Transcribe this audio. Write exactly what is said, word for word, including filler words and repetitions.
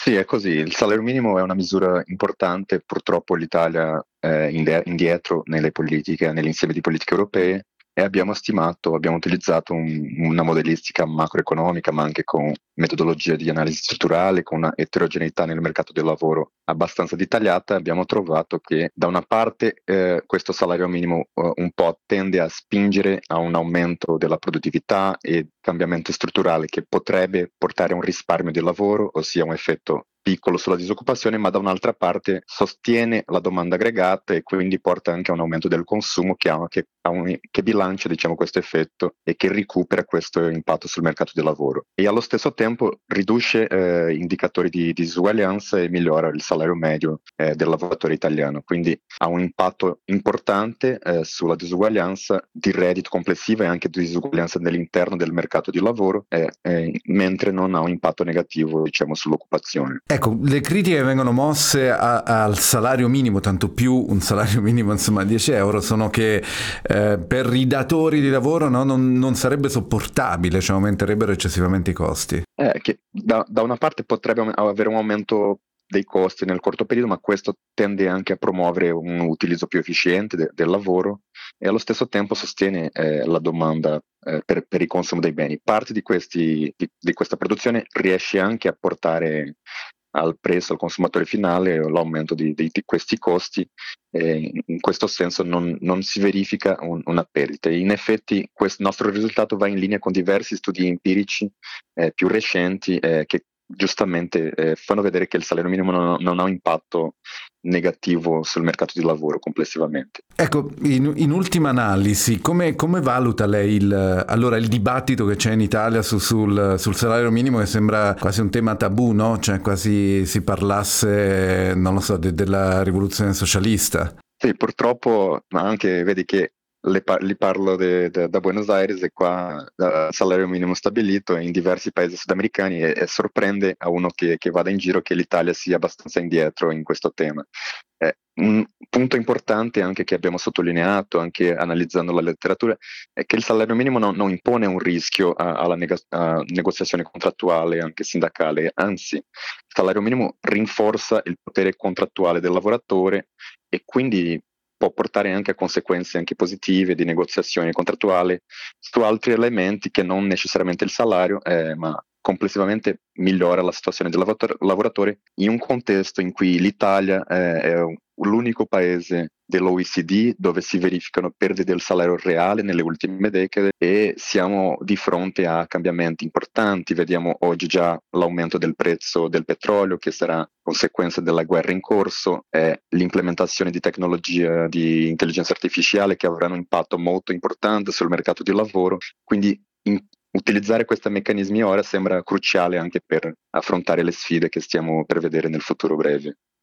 Sì, è così. Il salario minimo è una misura importante. Purtroppo l'Italia è inde- indietro nelle politiche, nell'insieme di politiche europee e abbiamo stimato, abbiamo utilizzato un- una modellistica macroeconomica, ma anche con metodologia di analisi strutturale, con una eterogeneità nel mercato del lavoro abbastanza dettagliata. Abbiamo trovato che da una parte eh, questo salario minimo eh, un po' tende a spingere a un aumento della produttività e cambiamento strutturale che potrebbe portare a un risparmio del lavoro, ossia un effetto piccolo sulla disoccupazione, ma da un'altra parte sostiene la domanda aggregata e quindi porta anche a un aumento del consumo che, ha, che, ha un- che bilancia, diciamo, questo effetto e che recupera questo impatto sul mercato del lavoro. E allo stesso tempo riduce eh, indicatori di disuguaglianza e migliora il salario medio eh, del lavoratore italiano. Quindi ha un impatto importante eh, sulla disuguaglianza di reddito complessivo e anche di disuguaglianza nell'interno del mercato di lavoro, eh, eh, mentre non ha un impatto negativo, diciamo, sull'occupazione. Ecco, le critiche che vengono mosse a- al salario minimo, tanto più un salario minimo, insomma, dieci euro, sono che eh, per i datori di lavoro no, non, non sarebbe sopportabile, cioè aumenterebbero eccessivamente i costi. Eh, che da, da una parte potrebbe am- avere un aumento dei costi nel corto periodo, ma questo tende anche a promuovere un utilizzo più efficiente de- del lavoro e allo stesso tempo sostiene eh, la domanda eh, per, per il consumo dei beni. Parte di, questi, di, di questa produzione riesce anche a portare al prezzo, al consumatore finale, l'aumento di, di- di questi costi. E in questo senso non, non si verifica un- una perdita. In effetti, questo nostro risultato va in linea con diversi studi empirici eh, più recenti eh, che giustamente eh, fanno vedere che il salario minimo non, non ha un impatto negativo sul mercato di lavoro complessivamente. Ecco, in, in ultima analisi, come, come valuta lei il, allora, il dibattito che c'è in Italia su- sul, sul salario minimo che sembra quasi un tema tabù, no? Cioè quasi si parlasse, non lo so, de- della rivoluzione socialista. Sì, purtroppo, ma anche vedi che le, par- li parlo de- de- da Buenos Aires e qua da salario minimo stabilito in diversi paesi sudamericani e, e sorprende a uno che, che vada in giro che l'Italia sia abbastanza indietro in questo tema. Eh, un punto importante anche che abbiamo sottolineato, anche analizzando la letteratura, è che il salario minimo non, non impone un rischio a- alla nega- a negoziazione contrattuale, anche sindacale, anzi, il salario minimo rinforza il potere contrattuale del lavoratore e quindi può portare anche a conseguenze anche positive di negoziazione contrattuale su altri elementi che non necessariamente il salario, eh, ma complessivamente migliora la situazione del lavorator- lavoratore in un contesto in cui l'Italia eh, è un- l'unico paese dell'O E C D dove si verificano perdite del salario reale nelle ultime decade e siamo di fronte a cambiamenti importanti. Vediamo oggi già l'aumento del prezzo del petrolio che sarà conseguenza della guerra in corso, e l'implementazione di tecnologie di intelligenza artificiale che avranno un impatto molto importante sul mercato del lavoro. Quindi in- utilizzare questi meccanismi ora sembra cruciale anche per affrontare le sfide che stiamo per vedere nel futuro breve.